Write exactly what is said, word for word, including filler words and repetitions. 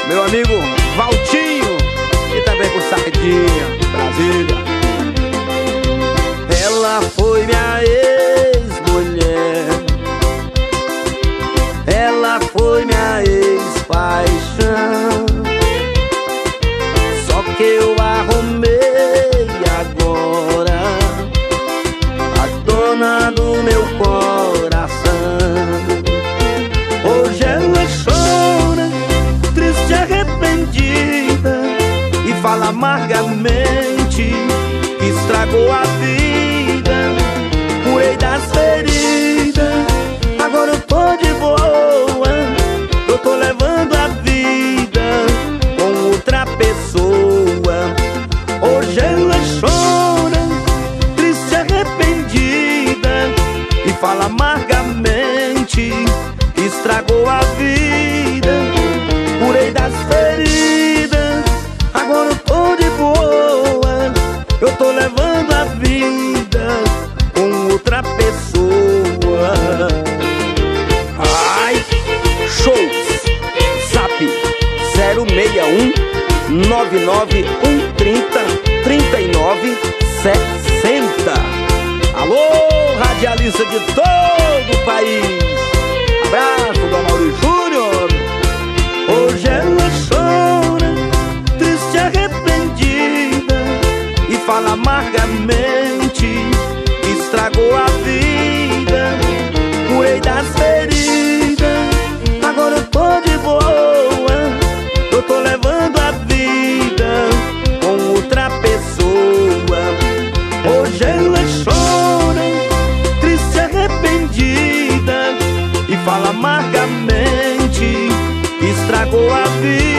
meu amigo Valtinho, e também com Sardinha, Brasília. Ela foi minha ex-mulher, ela foi minha ex-paixão. Só que eu arrumei agora a dona do meu coração. Hoje ela chora, triste, arrependida, e fala amargamente que estragou a vida. Curei das feridas, agora eu tô de boa. Eu tô levando a vida com outra pessoa. Hoje ela chora, triste, arrependida, e fala amargamente que estragou a vida. Curei das feridas, agora eu tô de boa. Eu tô levando a vida com outra pessoa. Ai, shows! Zap zero seis um nove nove um três zero três nove sessenta. Alô, radialista de todo o país. Abraço do Amaury Júnior. Hoje ela chora, triste, arrependida, e fala amargamente que estragou a vida. Curei das feridas, agora eu tô de boa. Eu tô levando a vida com outra pessoa. Hoje ela chora, triste, arrependida, e fala amargamente que estragou a vida.